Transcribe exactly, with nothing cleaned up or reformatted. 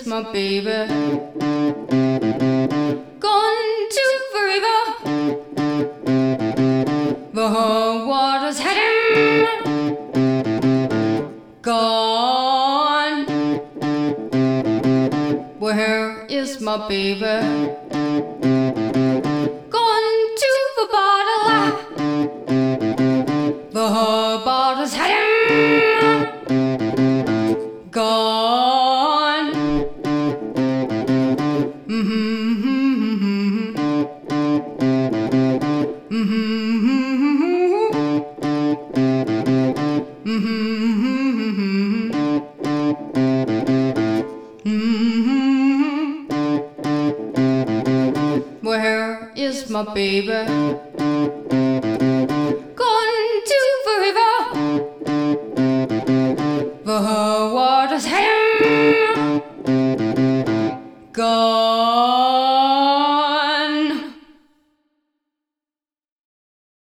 is my baby? Gone to forever. The water's had him. Gone. Where is my baby? Gone to the bottle. The bottle's had him. Gone. Mm-hmm. Mm-hmm. Mm-hmm. Mm-hmm. Where is my baby? Gone to forever. The water's had him. Gone.